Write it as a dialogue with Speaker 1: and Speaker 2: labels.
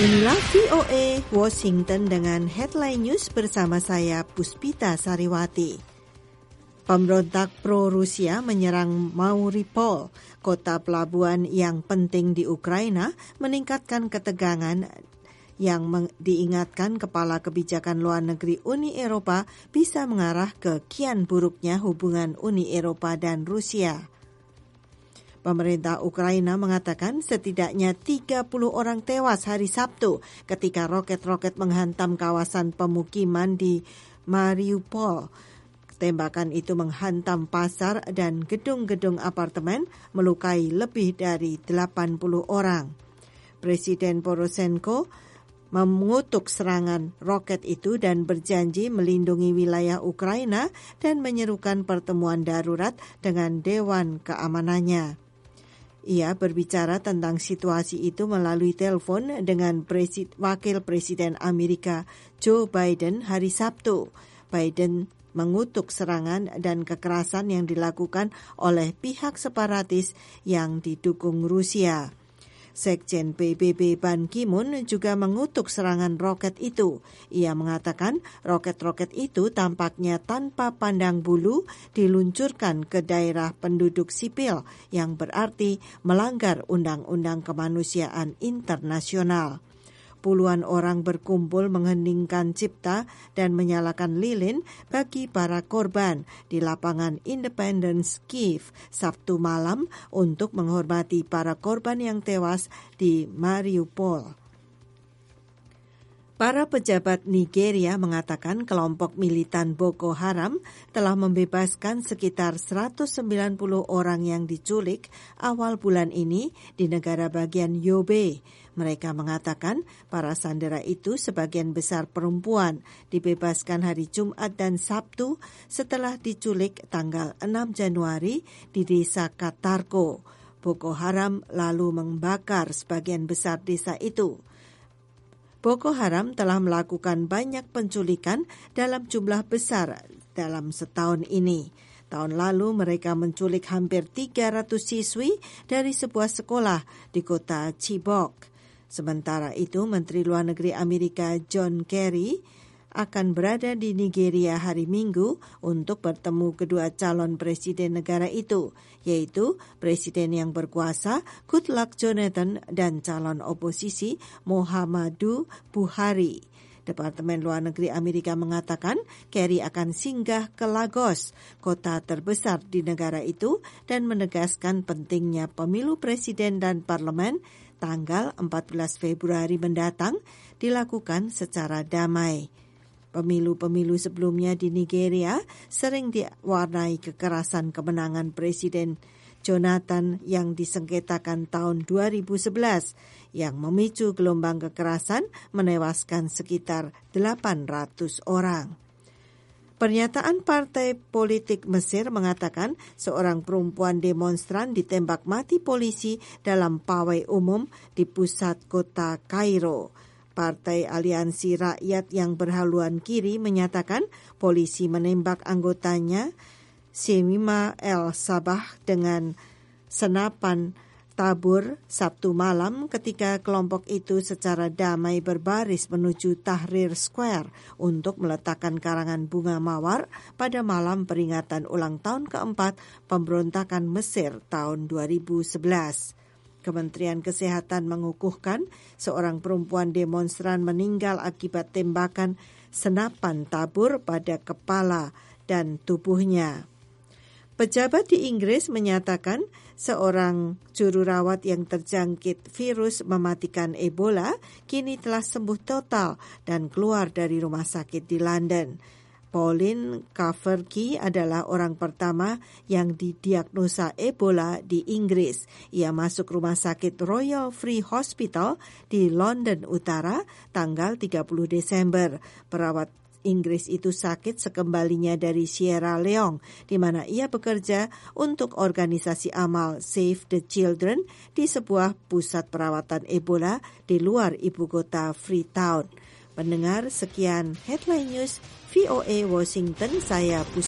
Speaker 1: Inilah VOA Washington dengan headline news bersama saya Puspita Sariwati. Pemberontak pro-Rusia menyerang Mariupol, kota pelabuhan yang penting di Ukraina, meningkatkan ketegangan yang diingatkan Kepala Kebijakan Luar Negeri Uni Eropa bisa mengarah ke kian buruknya hubungan Uni Eropa dan Rusia. Pemerintah Ukraina mengatakan setidaknya 30 orang tewas hari Sabtu ketika roket-roket menghantam kawasan pemukiman di Mariupol. Tembakan itu menghantam pasar dan gedung-gedung apartemen, melukai lebih dari 80 orang. Presiden Poroshenko mengutuk serangan roket itu dan berjanji melindungi wilayah Ukraina dan menyerukan pertemuan darurat dengan Dewan Keamanannya. Ia berbicara tentang situasi itu melalui telepon dengan Wakil Presiden Amerika Joe Biden hari Sabtu. Biden mengutuk serangan dan kekerasan yang dilakukan oleh pihak separatis yang didukung Rusia. Sekjen PBB Ban Ki-moon juga mengutuk serangan roket itu. Ia mengatakan roket-roket itu tampaknya tanpa pandang bulu diluncurkan ke daerah penduduk sipil yang berarti melanggar undang-undang kemanusiaan internasional. Puluhan orang berkumpul mengheningkan cipta dan menyalakan lilin bagi para korban di lapangan Independence Kiev Sabtu malam untuk menghormati para korban yang tewas di Mariupol. Para pejabat Nigeria mengatakan kelompok militan Boko Haram telah membebaskan sekitar 190 orang yang diculik awal bulan ini di negara bagian Yobe. Mereka mengatakan para sandera itu sebagian besar perempuan dibebaskan hari Jumat dan Sabtu setelah diculik tanggal 6 Januari di desa Katarko. Boko Haram lalu membakar sebagian besar desa itu. Boko Haram telah melakukan banyak penculikan dalam jumlah besar dalam setahun ini. Tahun lalu mereka menculik hampir 300 siswi dari sebuah sekolah di kota Chibok. Sementara itu, Menteri Luar Negeri Amerika John Kerry akan berada di Nigeria hari Minggu untuk bertemu kedua calon presiden negara itu, yaitu presiden yang berkuasa Goodluck Jonathan dan calon oposisi Muhammadu Buhari. Departemen Luar Negeri Amerika mengatakan Kerry akan singgah ke Lagos, kota terbesar di negara itu, dan menegaskan pentingnya pemilu presiden dan parlemen tanggal 14 Februari mendatang dilakukan secara damai. Pemilu-pemilu sebelumnya di Nigeria sering diwarnai kekerasan kemenangan Presiden Jonathan yang disengketakan tahun 2011 yang memicu gelombang kekerasan menewaskan sekitar 800 orang. Pernyataan Partai Politik Mesir mengatakan seorang perempuan demonstran ditembak mati polisi dalam pawai umum di pusat kota Kairo. Partai Aliansi Rakyat yang berhaluan kiri menyatakan polisi menembak anggotanya Semima El Sabah dengan senapan tabur Sabtu malam ketika kelompok itu secara damai berbaris menuju Tahrir Square untuk meletakkan karangan bunga mawar pada malam peringatan ulang tahun keempat pemberontakan Mesir tahun 2011. Kementerian Kesehatan mengukuhkan seorang perempuan demonstran meninggal akibat tembakan senapan tabur pada kepala dan tubuhnya. Pejabat di Inggris menyatakan seorang juru rawat yang terjangkit virus mematikan Ebola kini telah sembuh total dan keluar dari rumah sakit di London. Pauline Cafferty adalah orang pertama yang didiagnosa Ebola di Inggris. Ia masuk rumah sakit Royal Free Hospital di London Utara tanggal 30 Desember. Perawat Inggris itu sakit sekembalinya dari Sierra Leone, di mana ia bekerja untuk organisasi amal Save the Children di sebuah pusat perawatan Ebola di luar ibu kota Freetown. Pendengar, sekian Headline News VOA Washington, saya